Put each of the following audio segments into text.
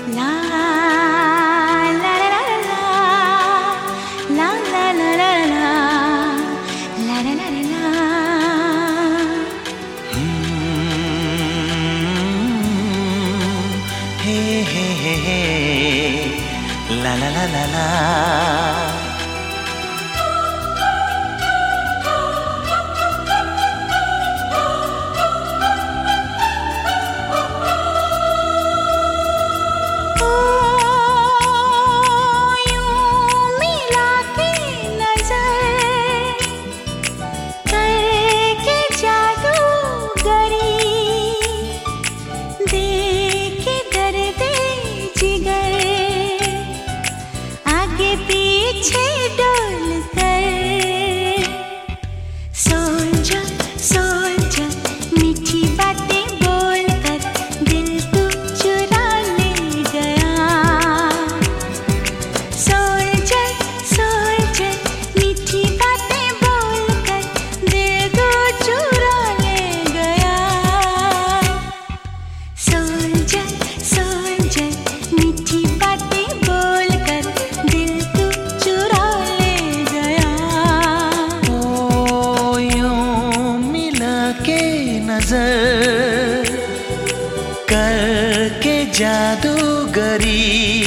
La la la la la la la la la la la la la la. Hey hey hey hey, la la la la la. नजर करके जादूगरी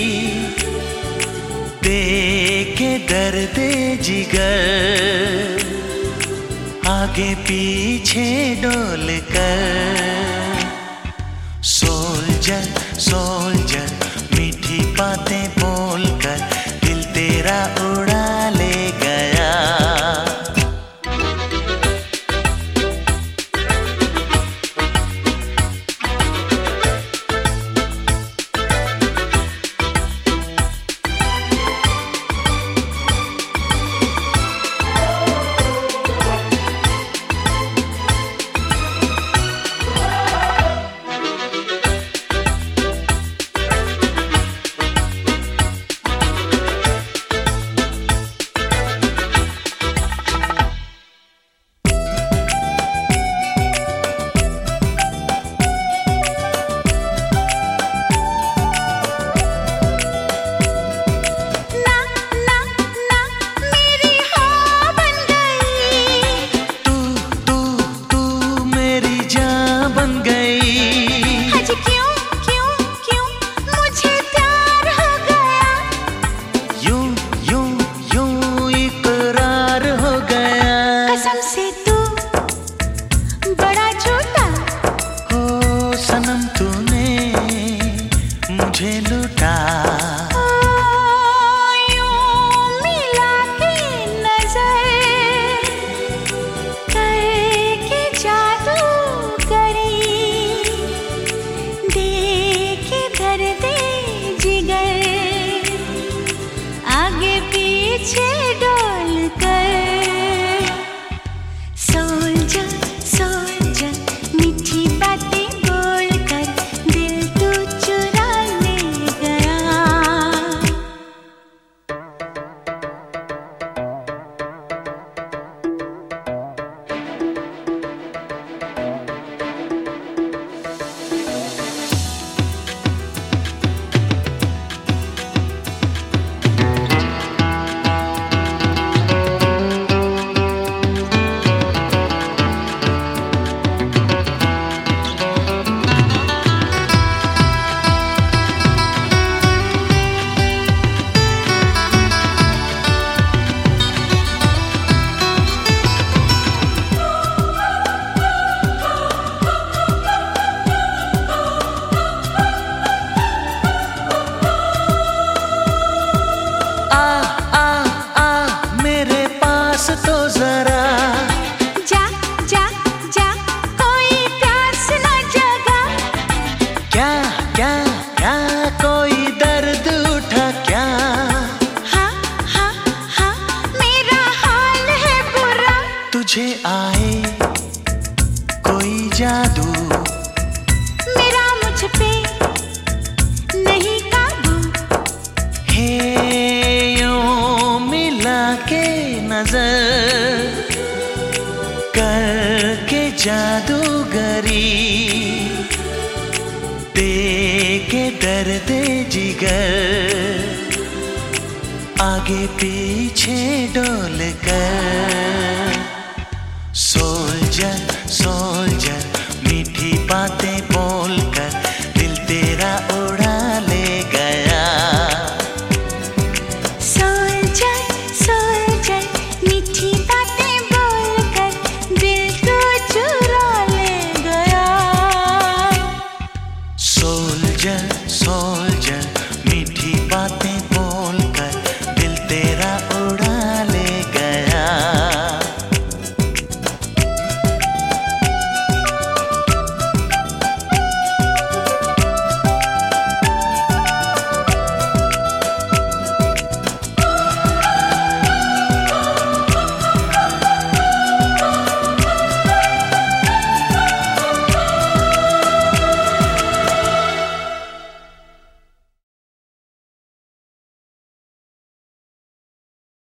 देखे दर्द जिगर आगे पीछे डोल कर सोल्जर सोल्जर मीठी बातें बोलकर दिल तेरा उड़ा ले गया। सनम तूने मुझे लूटा यूं मिला के नजर करके जादूगरी देखे दर्द जिगर आगे पीछे डोल कर सोल्जर सोल्जर मीठी बातें तो जरा जा जा जा कोई प्यास न जगा क्या क्या क्या कोई दर्द उठा क्या हाँ हाँ हाँ मेरा हाल है बुरा तुझे आए कोई जादू मेरा मुझ पे नहीं काबू हे यूं मिला के नजर करके जादूगरी देके दे जिगर आगे पीछे डोल कर। सोल्जर सोल्जर मीठी बातें बोलकर दिल तेरा उड़ा ले गया। सोल्जर सोल्जर मीठी बातें बोलकर दिल को चुरा ले गया। Soldier soldier